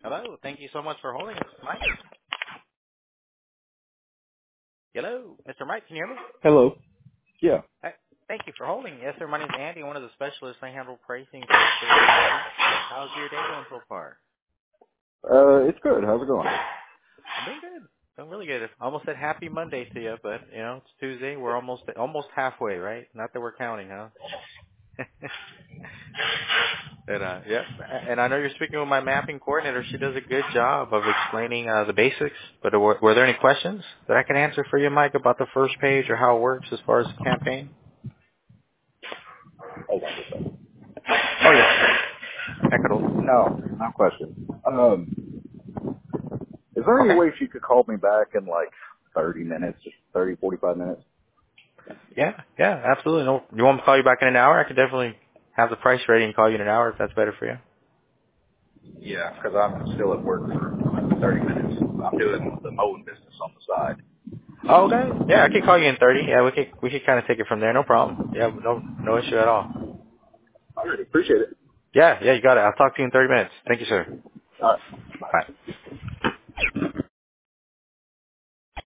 Hello. Thank you so much for holding us, Mike. Hello, Mr. Mike. Can you hear me? Hello. Yeah. Hi. Thank you for holding. Yes, sir. My name is Andy. I'm one of the specialists. I handle pricing for the state of Texas. How's your day going so far? It's good. How's it going? I'm doing good. Doing really good. Almost said happy Monday to you, but it's Tuesday. We're almost halfway, right? Not that we're counting, huh? Yeah. And I know you're speaking with my mapping coordinator. She does a good job of explaining the basics. But were there any questions that I can answer for you, Mike, about the first page or how it works as far as the campaign? Hold on a second. Oh, yeah. Ecuador. No question. Is there any Okay. way she could call me back in like 30 minutes, just 30, 45 minutes? Yeah, absolutely. No, you want me to call you back in an hour? I could definitely have the price ready and call you in an hour if that's better for you. Yeah, because I'm still at work for 30 minutes. I'm doing the mowing business on the side. Oh, okay. Yeah, I could call you in 30. Yeah, we could kind of take it from there. No problem. Yeah, no issue at all. All right. Appreciate it. Yeah, you got it. I'll talk to you in 30 minutes. Thank you, sir. All right. Bye. Bye.